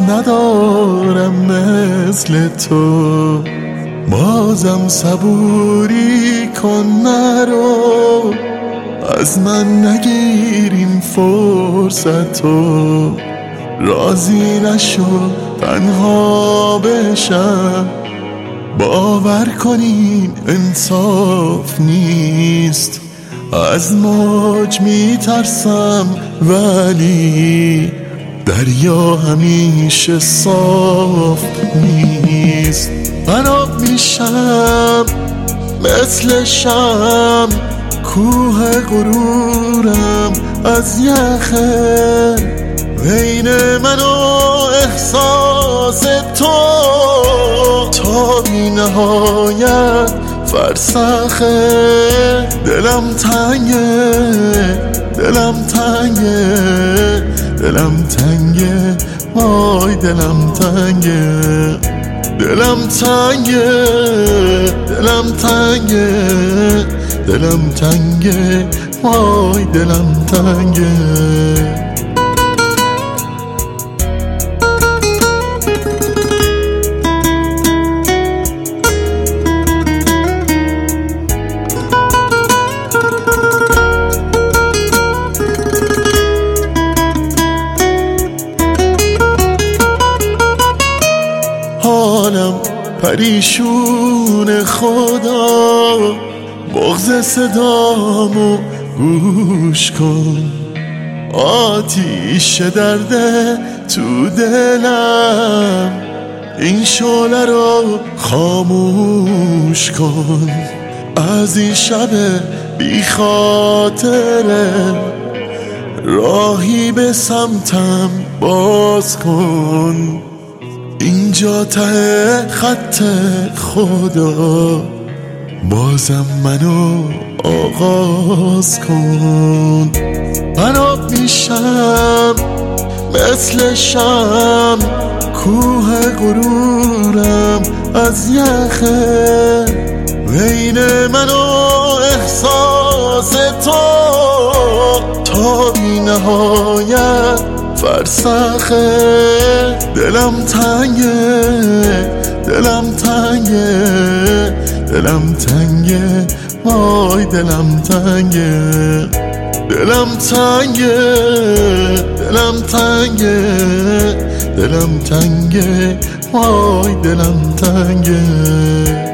ندارم مثل تو، بازم صبوری کن نرو، از من نگیر این فرصتو، راضی نشو تنها بشم، باور کنین انصاف نیست، از موج میترسم ولی دریا همیشه صاف نیست. من آب میشم مثل شم، کوه غرورم از یخه، بین من و احساس تو تا بی نهایت فرسخه. دلم تنگه، دلم تنگه، دلم تنگه، وای دلم تنگه، دلم تنگه، دلم تنگه، دلم تنگه، وای دلم تنگه. حالم پریشون خدا، بغض صدامو گوش کن، آتیش درده تو دلم، این شعله رو خاموش کن، از این شب بی خاطره راهی به سمتم باز کن، اینجا ته خط خدا، بازم منو آغاز کن. من آب میشم مثل شم، کوه غرورم از یخه، بین من و احساس تو تا بی نهایت فرسخه. دلم تنگه، دلم تنگه، دلم تنگه، وای دلم تنگه، دلم تنگه، دلم تنگه، دلم تنگه، وای دلم تنگه.